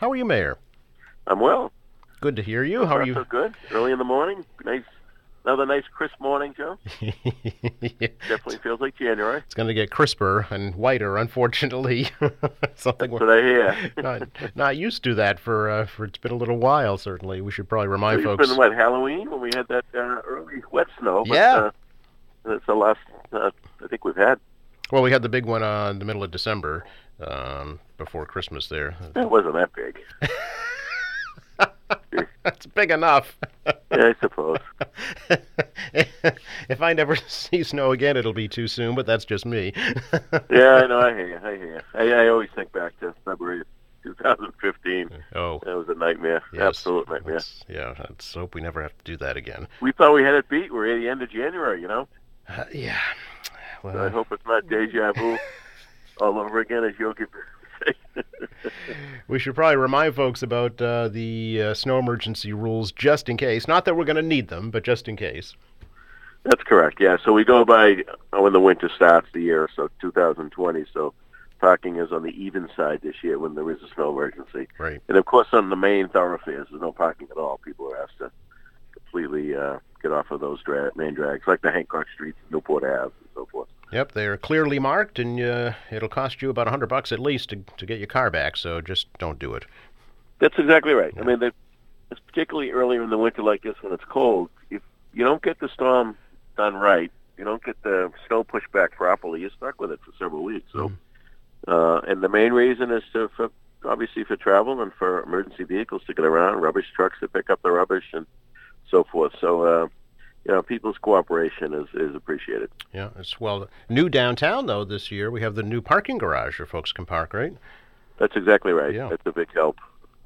How are you, Mayor? I'm well. Good to hear you. So How are far, you? so good. Early in the morning. Another nice crisp morning, Joe. Definitely feels like January. It's going to get crisper and whiter, unfortunately. Something That's we're what I hear. not used to that for it's been a little while. Certainly, we should probably remind It's been, folks. Halloween when we had that early wet snow, but Yeah. that's the last I think we've had. Well, we had the big one in the middle of December, before Christmas. There. It wasn't that big. That's big enough. Yeah, I suppose. If I never see snow again, it'll be too soon, but that's just me. Yeah, I know. I hear you. I always think back to February 2015. Oh, That was a nightmare. yes. Absolute nightmare. Let's hope we never have to do that again. We thought we had it beat. We're at the end of January, Yeah. Well, So I hope it's not deja vu all over again, as you'll get to say. we should probably remind folks about the snow emergency rules just in case. Not that we're going to need them, but just in case. That's correct, yeah. So we go by when the winter starts, the year, so 2020. So parking is on the even side this year when there is a snow emergency. Right. And, of course, on the main thoroughfares, there's no parking at all. People are asked to completely get off of those main drags, like the Hancock Streets, Newport Ave, and so forth. Yep, they're clearly marked, and it'll cost you about $100 at least to get your car back, so just don't do it. That's exactly right. Yeah. I mean, it's particularly earlier in the winter like this when it's cold. If you don't get the storm done right, you don't get the snow pushed back properly, you're stuck with it for several weeks. So, and the main reason is obviously for travel and for emergency vehicles to get around, rubbish trucks to pick up the rubbish and so forth. So, people's cooperation is appreciated. Yeah, it's new downtown though this year. We have the new parking garage where folks can park, right? That's exactly right. Yeah. That's a big help.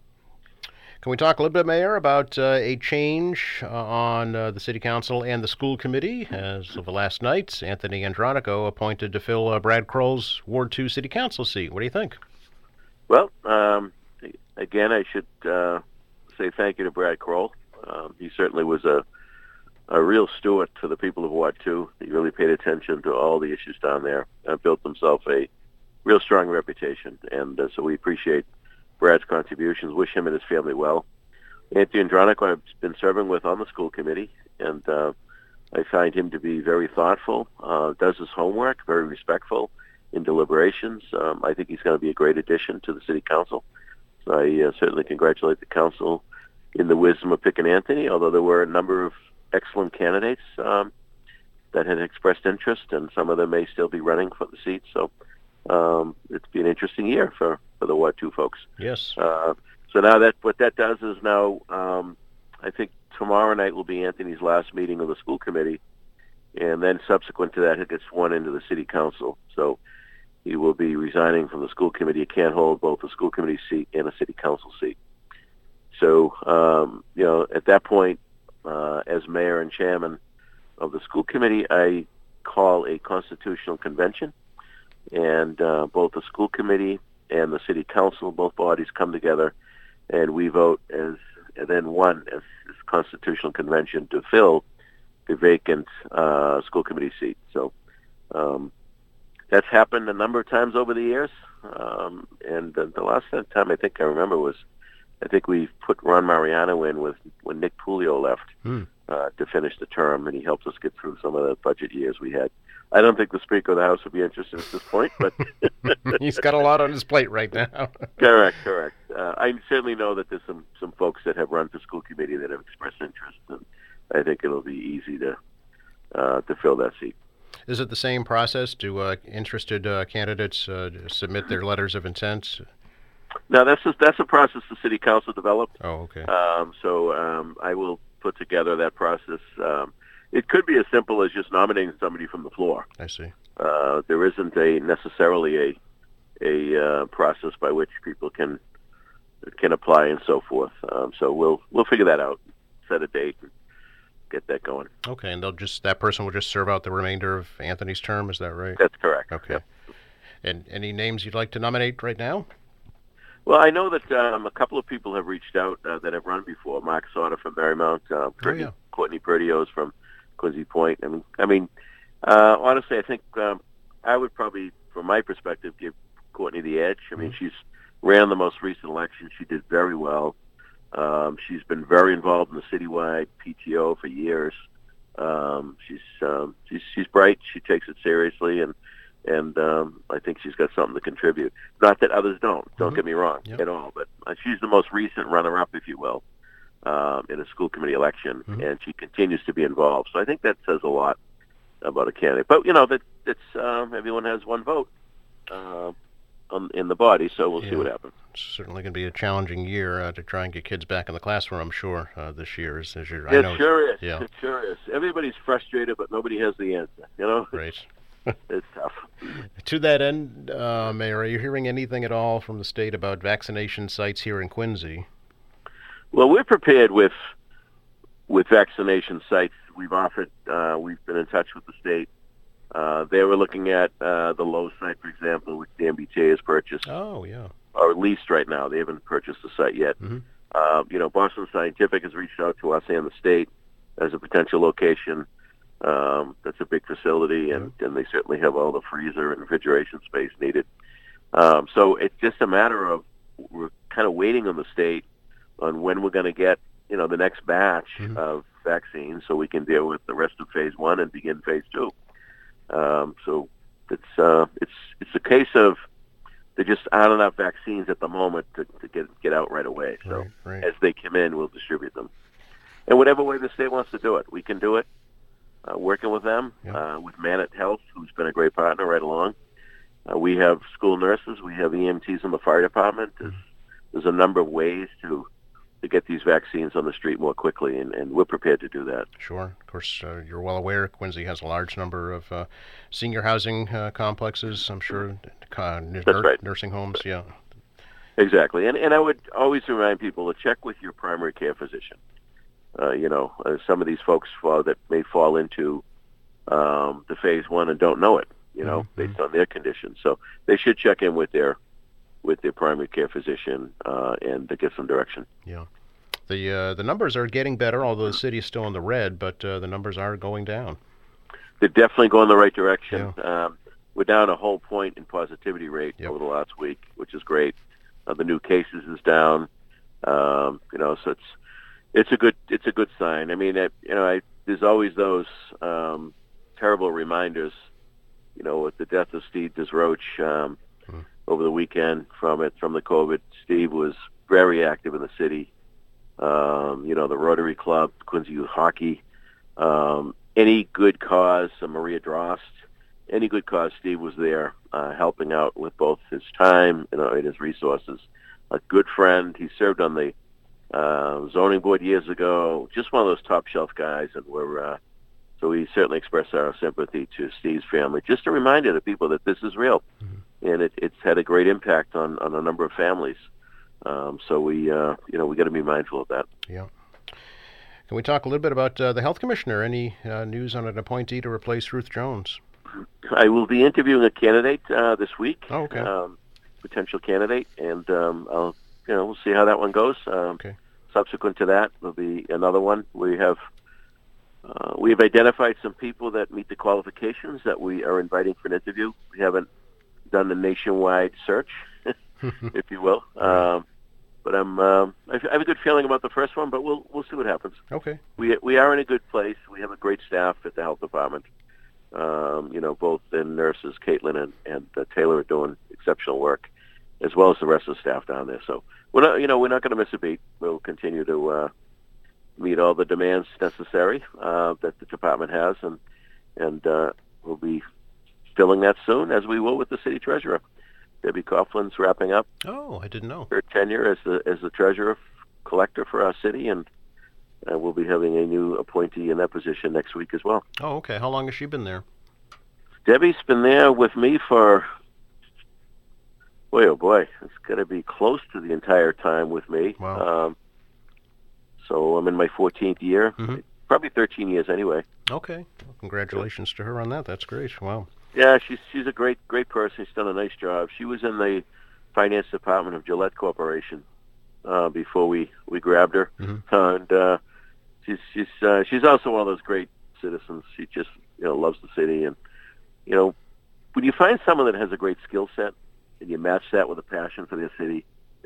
Can we talk a little bit, Mayor, about a change on the City Council and the school committee? As of last night, Anthony Andronico appointed to fill Brad Kroll's Ward 2 City Council seat. What do you think? Well, again, I should say thank you to Brad Kroll. He certainly was a real steward to the people of Ward 2. He really paid attention to all the issues down there and built himself a real strong reputation. And so we appreciate Brad's contributions, wish him and his family well. Anthony Andronico I've been serving with on the school committee, and I find him to be very thoughtful, does his homework, very respectful in deliberations. I think he's going to be a great addition to the city council. So I certainly congratulate the council in the wisdom of picking Anthony, although there were a number of excellent candidates that had expressed interest, and some of them may still be running for the seat. So it's been an interesting year for the Ward 2 folks. Yes. So now what that does is now I think tomorrow night will be Anthony's last meeting of the school committee, and then subsequent to that, he gets sworn into the city council. So he will be resigning from the school committee. He can't hold both a school committee seat and a city council seat. So, at that point, as mayor and chairman of the school committee, I call a constitutional convention, and both the school committee and the city council, both bodies come together, and we vote as this constitutional convention to fill the vacant school committee seat. So that's happened a number of times over the years, and the last time I think I remember was I think we put Ron Mariano in when Nick Pulio left to finish the term, and he helped us get through some of the budget years we had. I don't think the Speaker of the House would be interested at this point, but he's got a lot on his plate right now. Correct. I certainly know that there's some folks that have run for school committee that have expressed interest, and I think it'll be easy to fill that seat. Is it the same process? Do interested candidates submit their letters of intent? No, that's a process the city council developed. Oh, okay. So I will put together that process. It could be as simple as just nominating somebody from the floor. I see. There isn't necessarily a process by which people can apply and so forth. So we'll figure that out, set a date, and get that going. Okay, and that person will just serve out the remainder of Anthony's term. Is that right? That's correct. Okay. Yep. And any names you'd like to nominate right now? Well, I know that a couple of people have reached out that have run before. Mark Sauter from Marymount, Courtney Perdios from Quincy Point. Honestly, I think I would probably, from my perspective, give Courtney the edge. I mean, she's ran the most recent election. She did very well. She's been very involved in the citywide PTO for years. She's bright. She takes it seriously, and I think she's got something to contribute. Not that others don't. Don't get me wrong at all. But she's the most recent runner-up, if you will, in a school committee election, and she continues to be involved. So I think that says a lot about a candidate. But that's everyone has one vote in the body, so we'll see what happens. It's certainly going to be a challenging year to try and get kids back in the classroom, I'm sure, this year. It sure is. Yeah. It sure is. Everybody's frustrated, but nobody has the answer, Right. It's tough. To that end, Mayor, are you hearing anything at all from the state about vaccination sites here in Quincy? Well, we're prepared with vaccination sites. We've been in touch with the state. They were looking at the Lowe's site, for example, which the MBTA has purchased. Oh, yeah. Or leased right now. They haven't purchased the site yet. Boston Scientific has reached out to us and the state as a potential location. That's a big facility, and they certainly have all the freezer and refrigeration space needed. So it's just a matter of we're kind of waiting on the state on when we're going to get the next batch of vaccines, so we can deal with the rest of phase 1 and begin phase 2. So it's a case of there just aren't enough vaccines at the moment to get out right away. So as they come in, we'll distribute them. And whatever way the state wants to do it, we can do it. Working with them, with Manet Health, who's been a great partner right along. We have school nurses, we have EMTs in the fire department. There's a number of ways to get these vaccines on the street more quickly, and we're prepared to do that. Sure. Of course, you're well aware Quincy has a large number of senior housing complexes, I'm sure, nursing homes, Exactly. And I would always remind people to check with your primary care physician. Some of these folks that may fall into the phase 1 and don't know it, based on their conditions. So they should check in with their primary care physician and to get some direction. Yeah. The numbers are getting better, although the city is still in the red, but the numbers are going down. They're definitely going the right direction. Yeah. We're down a whole point in positivity rate over the last week, which is great. The new cases is down. So it's a good sign. I mean, there's always those terrible reminders. With the death of Steve Desroach over the weekend from the COVID. Steve was very active in the city. The Rotary Club, Quincy Youth Hockey, any good cause, Maria Drost, any good cause, Steve was there helping out with both his time and his resources. A good friend. He served on the zoning board years ago. Just one of those top shelf guys, and so we certainly express our sympathy to Steve's family. Just a reminder to people that this is real, and it's had a great impact on a number of families. So we got to be mindful of that. Yeah. Can we talk a little bit about the health commissioner? Any news on an appointee to replace Ruth Jones? I will be interviewing a candidate this week. Oh, okay. Potential candidate, and we'll see how that one goes. Okay. Subsequent to that, there'll be another one. We've identified some people that meet the qualifications that we are inviting for an interview. We haven't done a nationwide search, if you will. But I have a good feeling about the first one, but we'll see what happens. Okay. We are in a good place. We have a great staff at the health department. Both the nurses, Caitlin and Taylor, are doing exceptional work, as well as the rest of the staff down there. So we're not going to miss a beat. We'll continue to meet all the demands necessary that the department has, and we'll be filling that soon, as we will with the city treasurer. Debbie Coughlin's wrapping up. Oh, I didn't know. Her tenure as the treasurer collector for our city, and we'll be having a new appointee in that position next week as well. Oh, okay. How long has she been there? Debbie's been there with me for, boy, it's got to be close to the entire time with me. Wow. So I'm in my 14th year, probably 13 years anyway. Okay. Well, congratulations to her on that. That's great. Wow. Yeah, she's a great person. She's done a nice job. She was in the finance department of Gillette Corporation before we grabbed her, and she's also one of those great citizens. She just loves the city, and when you find someone that has a great skill set and you match that with a passion for their city,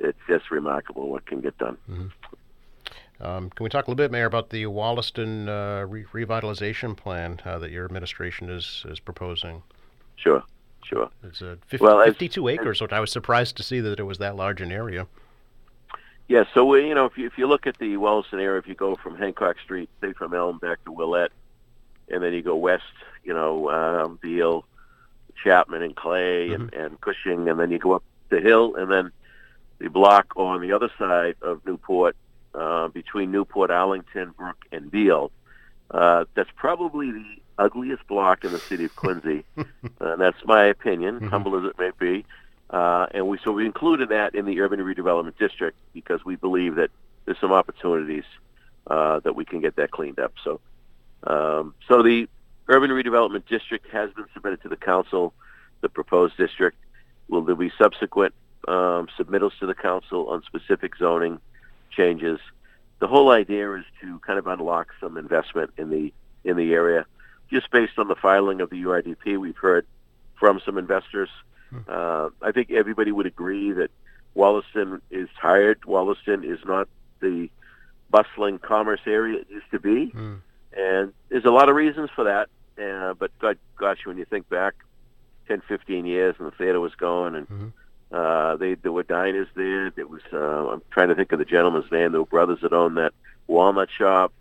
it's just remarkable what can get done. Mm-hmm. Can we talk a little bit, Mayor, about the Wollaston revitalization plan that your administration is proposing? Sure. It's 52 acres, which I was surprised to see that it was that large an area. Yeah, so if you look at the Wollaston area, if you go from Hancock Street, say from Elm back to Willette, and then you go west, Beale, Chapman, and Clay, Mm-hmm. and Cushing, and then you go up the hill, and then the block on the other side of Newport, between Newport, Arlington, Brook, and Beale. That's probably the ugliest block in the city of Quincy. That's my opinion, Mm-hmm. humble as it may be. And we included that in the urban redevelopment district because we believe that there's some opportunities that we can get that cleaned up. So the urban redevelopment district has been submitted to the council. The proposed district there'll be subsequent submittals to the council on specific zoning changes. The whole idea is to kind of unlock some investment in the area. Just based on the filing of the URDP, we've heard from some investors. I think everybody would agree that Wollaston is tired. Wollaston is not the bustling commerce area it used to be. And there's a lot of reasons for that. But gosh, when you think back 10, 15 years and the theater was going and there were diners there. There was I'm trying to think of the gentleman's name. There were brothers that owned that walnut shop.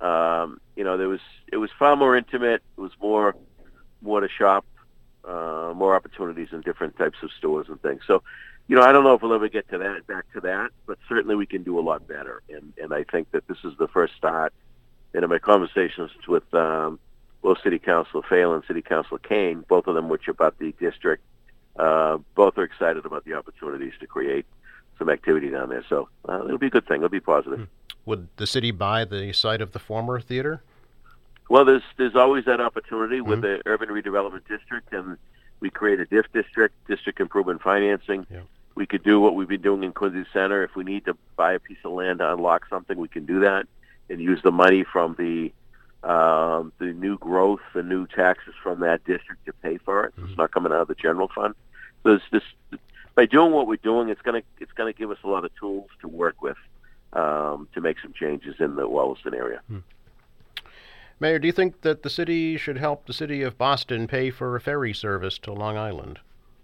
It was far more intimate. It was more to shop, more opportunities in different types of stores and things. So, I don't know if we'll ever get back to that, but certainly we can do a lot better. And I think that this is the first start. And in my conversations with both City Councilor Phelan and City Councilor Kane, both of them which about the district, both are excited about the opportunities to create some activity down there. So it'll be a good thing. It'll be positive. Would the city buy the site of the former theater? Well, there's always that opportunity with the urban redevelopment district, and we create a DIF district improvement financing. Yeah. We could do what we've been doing in Quincy Center. If we need to buy a piece of land to unlock something, we can do that and use the money from the new growth, the new taxes from that district to pay for it. It's not coming out of the general fund. So by doing what we're doing, it's gonna give us a lot of tools to work with to make some changes in the Wollaston area. Mayor, do you think that the city should help the city of Boston pay for a ferry service to Long Island?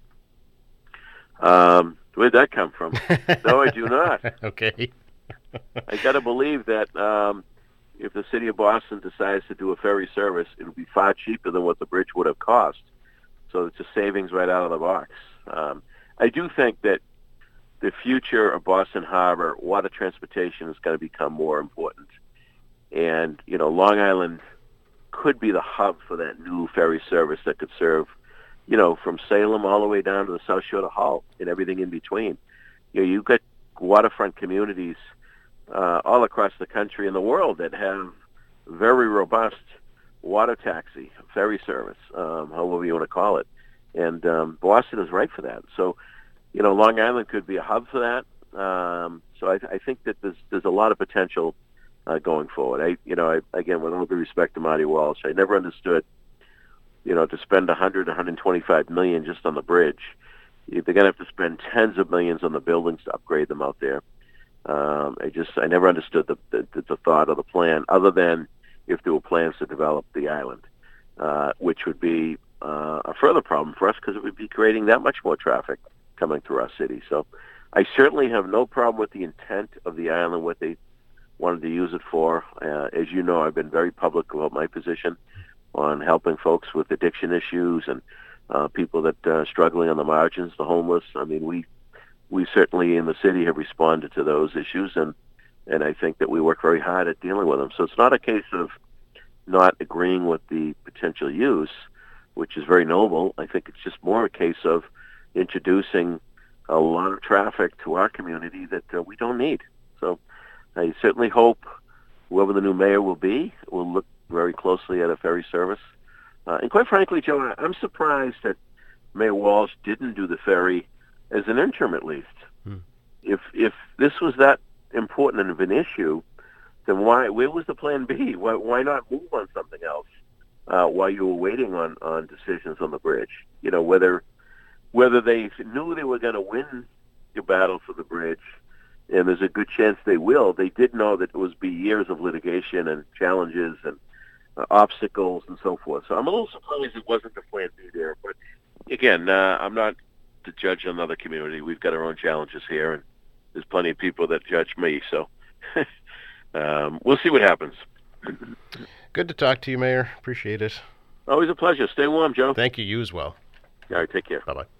Where'd that come from? No, I do not. Okay. I got to believe that if the city of Boston decides to do a ferry service, it'll be far cheaper than what the bridge would have cost. So it's a savings right out of the box. I do think that the future of Boston Harbor, water transportation is going to become more important. And, Long Island could be the hub for that new ferry service that could serve, from Salem all the way down to the South Shore to Hull and everything in between. You've got waterfront communities all across the country and the world that have very robust water taxi, ferry service, however you want to call it. And Boston is right for that. So, Long Island could be a hub for that. So I think that there's a lot of potential going forward. Again, with all due respect to Marty Walsh, I never understood, to spend $125 million just on the bridge. They're going to have to spend tens of millions on the buildings to upgrade them out there. I never understood the thought of the plan, other than if there were plans to develop the island, which would be a further problem for us because it would be creating that much more traffic coming through our city. So I certainly have no problem with the intent of the island, what they wanted to use it for. As you know, I've been very public about my position on helping folks with addiction issues and people that are struggling on the margins, the homeless. I mean, we certainly in the city have responded to those issues, and I think that we work very hard at dealing with them. So it's not a case of not agreeing with the potential use, which is very noble. I think it's just more a case of introducing a lot of traffic to our community that we don't need. So I certainly hope whoever the new mayor will be will look very closely at a ferry service. And quite frankly, Joe, I'm surprised that Mayor Walsh didn't do the ferry as an interim at least. If this was that important of an issue, then where was the plan B? Why not move on something else while you were waiting on decisions on the bridge? Whether they knew they were going to win a battle for the bridge, and there's a good chance they will. They did know that it was be years of litigation and challenges and obstacles and so forth. So I'm a little surprised it wasn't the Plan B there. But again, I'm not to judge another community. We've got our own challenges here, and there's plenty of people that judge me. So we'll see what happens. Good to talk to you, Mayor. Appreciate it. Always a pleasure. Stay warm, Joe. Thank you. You as well. All right, take care. Bye-bye.